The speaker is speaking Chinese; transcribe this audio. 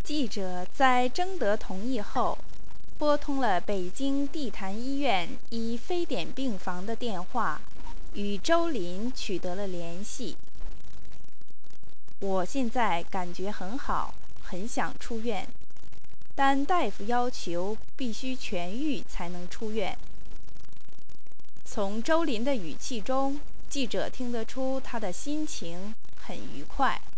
记者在征得同意后，拨通了北京地坛医院一非典病房的电话，与周林取得了联系。我现在感觉很好，很想出院，但大夫要求必须痊愈才能出院。从周林的语气中，记者听得出他的心情很愉快。